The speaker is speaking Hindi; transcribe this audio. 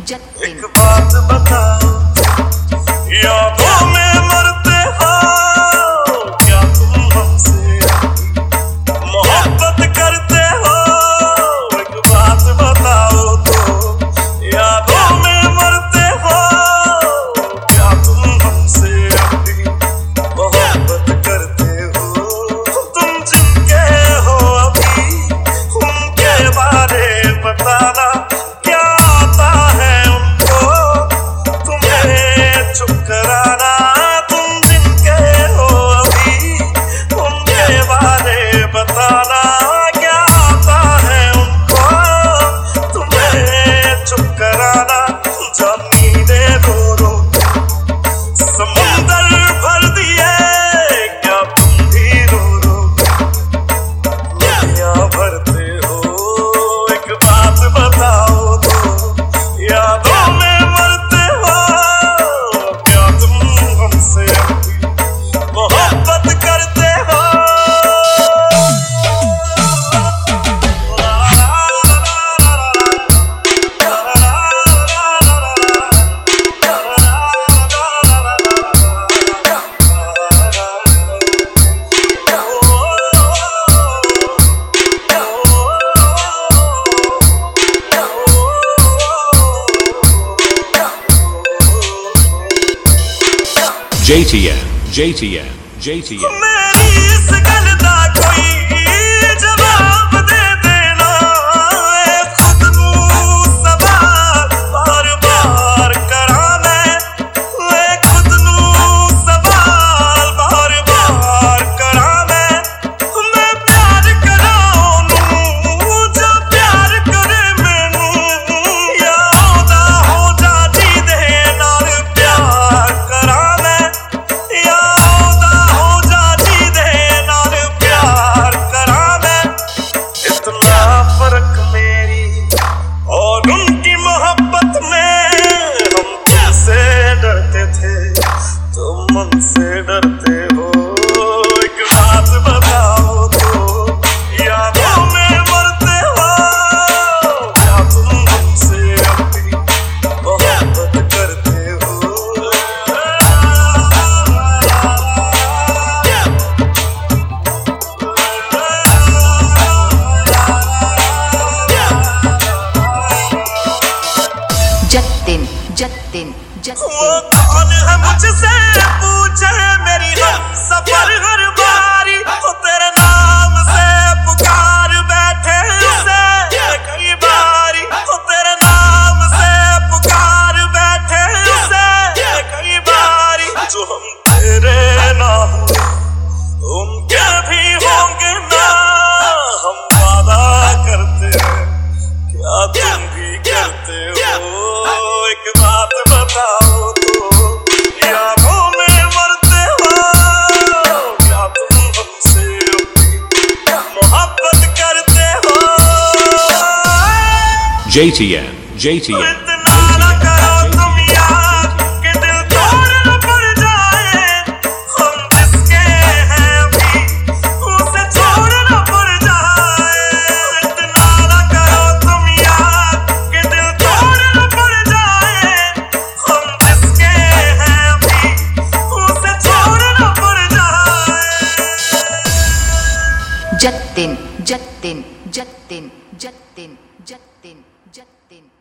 एक बात बताओ, यादों में मरते हो क्या तुम हमसे मोहब्बत करते हो? एक बात बताओ तो, यादों में मरते हो क्या तुम हमसे मोहब्बत करते हो? तुम जिनके हो अभी उनके बारे बताना, क्या आता है उनको तुम्हें चुप कराना? तुम जिनके हो अभी उनके बारे बताना, क्या आता है उनको तुम्हें चुप कराना? जमीने रो रो समुंदर भर दिए, क्या तुम भी रो रो नदियां भरते हो? एक बात बताओ तो, यादों में मरते हो क्या तुम हमसे मोहब्बत करते हो? JTN. मेरी इस गल दा कोई जवाब दे देना, खुद नू सवाल बार बार करा मैं, खुद नू सवाल बार बार करा मैं प्यार करा ओनू जो प्यार करे मैनू, या ओदा हो जा जी दे नाल प्यार करा मैं, या ओदा हो जा जी दे नाल प्यार करा मैं। इतना फर्क मेरी और उनकी मोहब्बत में, हम तुमसे डरते थे तुम मुझसे डरते हो। एक बात बताओ तो, यादों में मरते हो क्या तुम हमसे अपनी मोहब्बत करते हो? वो कौन है मुझसे पूछे मेरी हम सफर हर बारी, वो तेरे नाम से पुकार बैठे उसे कई बारी, वो तेरे नाम से पुकार बैठे उसे कई बारी। जो हम तेरे ना हुए उनके भी होंगे ना, हम वादा करते हैं क्या तुम भी करते हो? एक बात बताओ तो, यादों में मरते हो क्या तुम हमसे मोहब्बत करते हो? JTN. इतना ना करो तुम याद कि दिल तोड़ न पड़ जाए, हम जिसके हैं अभी उसे छोड़ न पड़ जाए। इतना ना करो तुम याद कि दिल तोड़ न पड़ जाए, हम जिसके हैं अभी उसे छोड़ न पड़ जाए। Jatin.